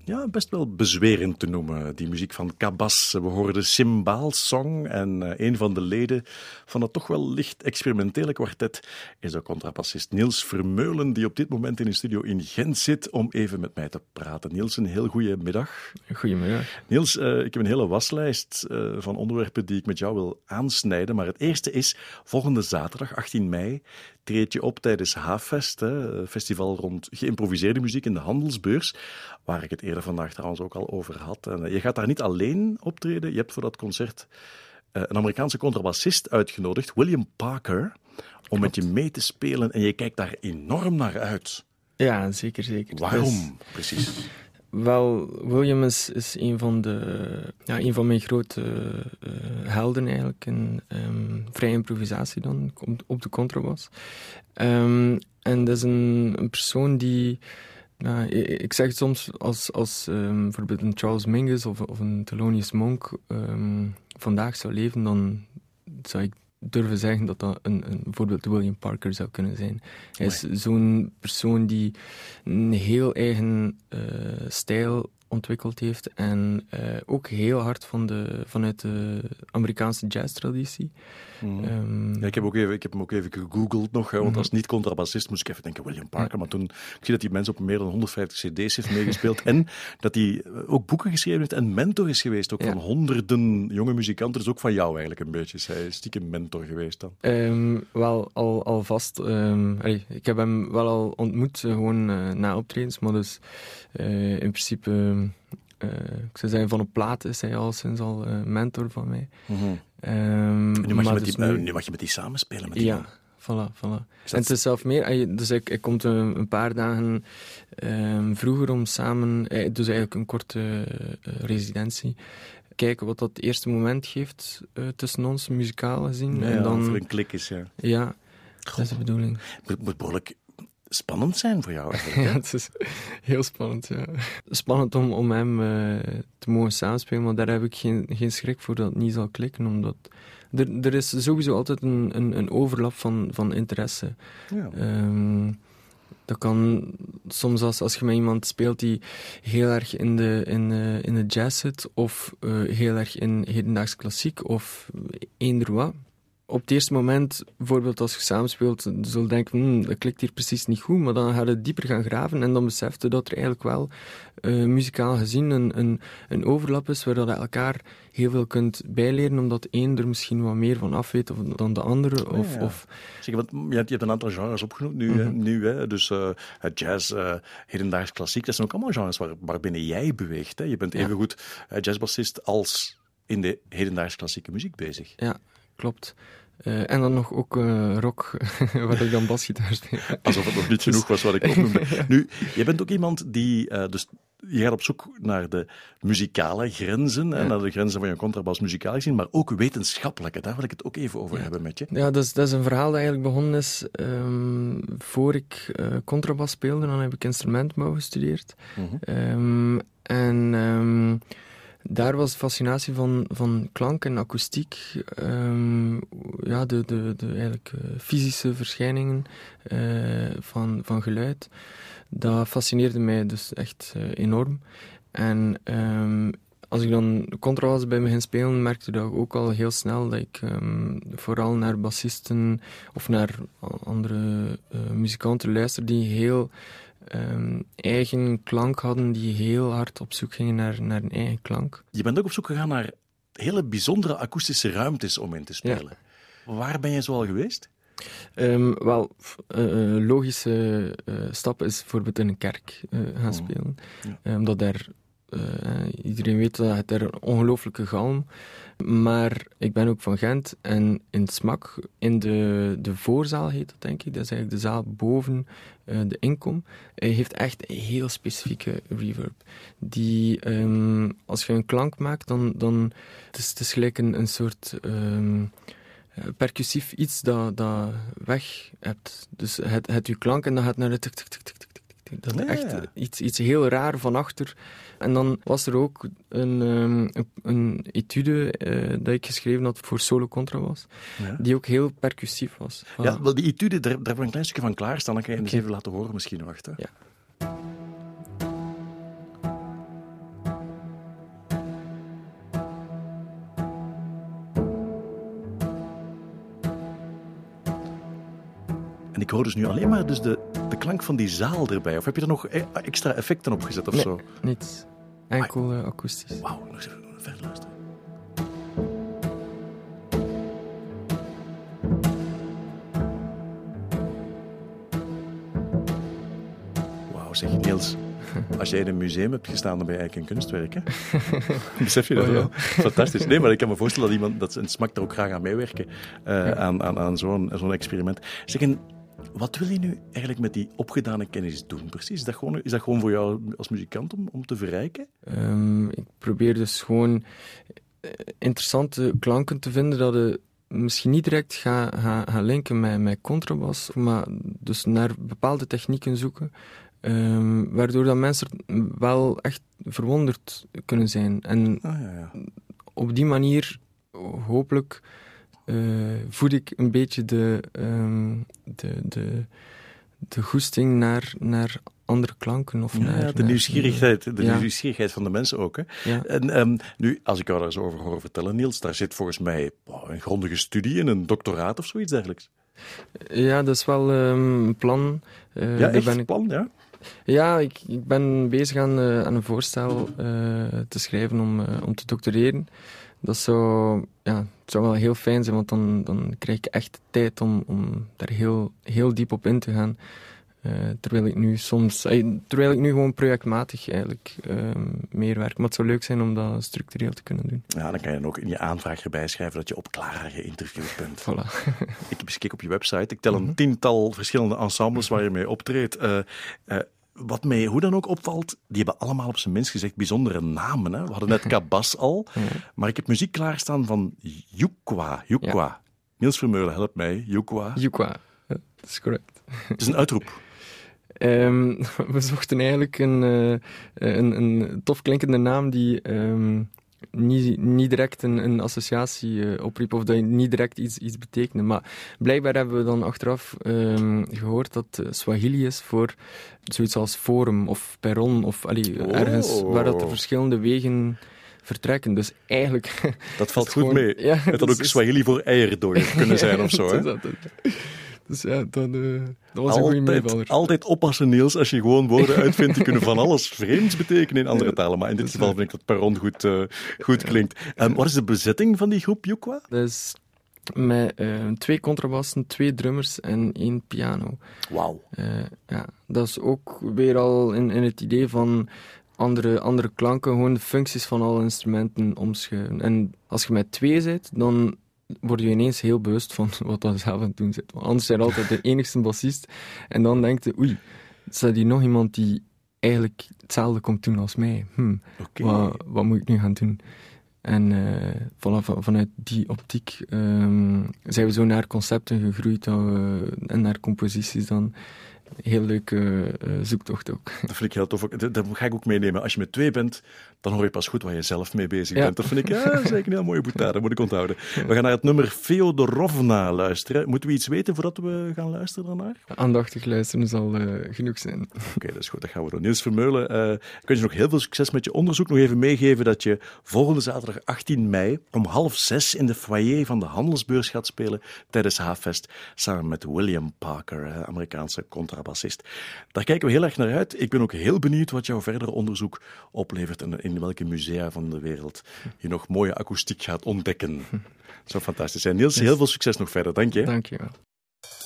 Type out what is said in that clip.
ja, best wel bezwerend te noemen. Die muziek van Cabas. We hoorden Cymbal Song en een van de leden van het toch wel licht experimentele kwartet is de contrabassist Niels Vermeulen, die op dit moment in een studio in Gent zit om even met mij te praten. Niels, een heel goede middag. Goedemiddag. Niels, ik heb een hele waslijst van onderwerpen die ik met jou wil aansnijden, maar het eerste is, volgende zaterdag, 18 mei, treed je op tijdens Haafest, festival rond geïmproviseerde muziek in de Handelsbeurs, waar ik het eerder vandaag trouwens ook al over had. En je gaat daar niet alleen optreden, je hebt voor dat concert een Amerikaanse contrabassist uitgenodigd, William Parker, om met je mee te spelen en je kijkt daar enorm naar uit. Ja, zeker. Waarom, precies? Wel, William is een van mijn grote helden eigenlijk in vrije improvisatie dan, op de contrabas. En dat is een persoon die... Nou, ik zeg het soms als bijvoorbeeld een Charles Mingus of een Thelonious Monk vandaag zou leven, dan zou ik durven zeggen dat dat bijvoorbeeld William Parker zou kunnen zijn. Hij is zo'n persoon die een heel eigen stijl ontwikkeld heeft en ook heel hard vanuit de Amerikaanse jazztraditie. Ja, ik heb hem ook even gegoogeld nog, want als niet-contrabassist moest ik even denken William Parker, maar toen ik zie dat die mensen op meer dan 150 cd's heeft meegespeeld en dat hij ook boeken geschreven heeft en mentor is geweest, ook van honderden jonge muzikanten, dus ook van jou eigenlijk een beetje. Hij is stiekem mentor geweest dan. Wel, alvast. Ik heb hem wel al ontmoet, gewoon na optredens, maar dus in principe... ik zou zeggen, van een plaat is hij al sinds al mentor van mij. Nu mag je met die samenspelen. Met die ja, voilà. En het is zelf meer... Dus ik kom een paar dagen vroeger om samen... Dus eigenlijk een korte residentie. Kijken wat dat eerste moment geeft tussen ons, muzikaal gezien. Ja, en dan, voor een klik is, ja. Ja, dat is de bedoeling. Het moet behoorlijk spannend zijn voor jou eigenlijk. Ja, het is heel spannend, ja. Spannend om hem te mogen samenspelen, maar daar heb ik geen schrik voor dat het niet zal klikken, omdat er is sowieso altijd een overlap van interesse. Ja. Dat kan soms als je met iemand speelt die heel erg in de jazz zit, of heel erg in hedendaags klassiek, of eender wat. Op het eerste moment, bijvoorbeeld als je samenspeelt, zul je denken, dat klikt hier precies niet goed, maar dan ga je dieper gaan graven en dan beseft je dat er eigenlijk wel muzikaal gezien een overlap is, waar je elkaar heel veel kunt bijleren, omdat de een er misschien wat meer van af weet dan de andere. Zeg, want je hebt een aantal genres opgenoemd nu, hè? Dus jazz, hedendaags klassiek, dat zijn ook allemaal genres waarbinnen jij beweegt. Hè? Je bent evengoed jazzbassist als in de hedendaags klassieke muziek bezig. Ja. Klopt. En dan nog ook rock, waar ik dan basgitaar speel. Alsof het nog niet genoeg was wat ik opnoemde. Ja. Nu, jij bent ook iemand die... dus je gaat op zoek naar de muzikale grenzen, en naar de grenzen van je contrabas muzikaal gezien, maar ook wetenschappelijke. Daar wil ik het ook even over hebben met je. Ja, dat is een verhaal dat eigenlijk begonnen is voor ik contrabas speelde. Dan heb ik instrumentbouw gestudeerd. Daar was de fascinatie van klank en akoestiek, de eigenlijk fysische verschijningen van geluid. Dat fascineerde mij dus echt enorm. En als ik dan contrabas bij me ging spelen, merkte ik ook al heel snel dat ik vooral naar bassisten of naar andere muzikanten luisterde die heel... eigen klank hadden, die heel hard op zoek gingen naar een eigen klank. Je bent ook op zoek gegaan naar hele bijzondere akoestische ruimtes om in te spelen. Ja. Waar ben je zo al geweest? Logische stap is bijvoorbeeld in een kerk gaan spelen. Ja. Omdat daar... iedereen weet dat het er ongelooflijke galm. Maar ik ben ook van Gent en in het SMAK, in de voorzaal heet dat, denk ik. Dat is eigenlijk de zaal boven de inkom. Heeft echt een heel specifieke reverb. Die, als je een klank maakt, dan het is gelijk een soort percussief iets dat weg hebt. Dus het je klank en dan gaat naar de tik, tik, tik, tik, tik. Dat is echt iets heel raar van achter. En dan was er ook een etude dat ik geschreven had voor solo contrabas, die ook heel percussief was. Ja, wel die etude, daar hebben we een klein stukje van klaarstaan. Dan kan je eens even laten horen misschien. Wacht, hè. Ja. En ik hoor dus nu alleen maar dus de klank van die zaal erbij. Of heb je er nog extra effecten op gezet of Nee, zo? niets. Enkel akoestisch. Wauw, nog eens even verder luisteren. Wauw, zeg Niels. Als jij in een museum hebt gestaan, dan ben je eigenlijk een kunstwerk, hè? Besef je dat wel? Fantastisch. Nee, maar ik kan me voorstellen dat een smak er ook graag aan meewerken. Aan zo'n experiment. Zeg, en wat wil je nu eigenlijk met die opgedane kennis doen, precies? Is dat gewoon voor jou als muzikant om te verrijken? Ik probeer dus gewoon interessante klanken te vinden dat je misschien niet direct ga linken met contrabas, maar dus naar bepaalde technieken zoeken, waardoor dat mensen wel echt verwonderd kunnen zijn. En op die manier, hopelijk, voed ik een beetje de goesting naar andere klanken. Of de nieuwsgierigheid van de mensen ook. Hè? Ja. En nu, als ik jou daar zo over hoor vertellen, Niels, daar zit volgens mij een grondige studie en een doctoraat of zoiets dergelijks. Ja, dat is wel een plan. Echt plan, ja? Ja, ik ben bezig aan een voorstel te schrijven om te doctoreren. Dat zou wel heel fijn zijn, want dan krijg ik echt tijd om daar heel diep op in te gaan. Terwijl ik nu gewoon projectmatig eigenlijk meer werk. Maar het zou leuk zijn om dat structureel te kunnen doen. Ja, dan kan je ook in je aanvraag erbij schrijven dat je op Clara geïnterviewd bent. Voilà. Ik heb eens gekeken op je website. Ik tel een tiental verschillende ensembles waar je mee optreedt. Wat mij hoe dan ook opvalt, die hebben allemaal op zijn minst gezegd bijzondere namen. Hè? We hadden net Kabas al, maar ik heb muziek klaarstaan van Yukwa. Ja. Niels Vermeulen, help mij. Yukwa. Yukwa, ja, dat is correct. Het is een uitroep. We zochten eigenlijk een tof klinkende naam die niet direct een associatie opriep of dat niet direct iets betekende. Maar blijkbaar hebben we dan achteraf gehoord dat Swahili is voor zoiets als forum of perron of ergens waar dat de verschillende wegen vertrekken. Dus eigenlijk... Dat valt goed mee. Ja, het had ook Swahili voor eierdooier kunnen zijn of zo. Hè? Dus ja, dat was een goede meevaller. Altijd oppassen, Niels, als je gewoon woorden uitvindt die kunnen van alles vreemds betekenen in andere talen. Maar in dit geval vind ik dat perron goed klinkt. Wat is de bezetting van die groep Yukwa? Dat is met 2 contrabassen, 2 drummers en 1 piano. Wauw. Dat is ook weer al in het idee van andere klanken, gewoon de functies van alle instrumenten omschuiven. En als je met 2 bent, dan word je ineens heel bewust van wat dat zelf aan het doen zit. Want anders zijn je altijd de enigste bassist. En dan denk je, oei, staat hier nog iemand die eigenlijk hetzelfde komt doen als mij. Wat moet ik nu gaan doen? En vanuit die optiek zijn we zo naar concepten gegroeid en naar composities dan. Heel leuke zoektocht ook. Dat vind ik heel tof. Dat ga ik ook meenemen. Als je met 2 bent, dan hoor je pas goed waar je zelf mee bezig bent. Dat vind ik zeker een heel mooie boetade. Dat moet ik onthouden. We gaan naar het nummer Feodorovna luisteren. Moeten we iets weten voordat we gaan luisteren daarnaar? Aandachtig luisteren zal genoeg zijn. Oké, dat is goed. Dat gaan we doen. Niels Vermeulen, ik wens je nog heel veel succes met je onderzoek. Nog even meegeven dat je volgende zaterdag 18 mei om 5:30 in de foyer van de Handelsbeurs gaat spelen tijdens Havefest samen met William Parker, Amerikaanse contrabassist. Daar kijken we heel erg naar uit. Ik ben ook heel benieuwd wat jouw verdere onderzoek oplevert en in welke musea van de wereld je nog mooie akoestiek gaat ontdekken. Dat zou fantastisch zijn. Niels, heel veel succes nog verder. Dank je. Dank je wel.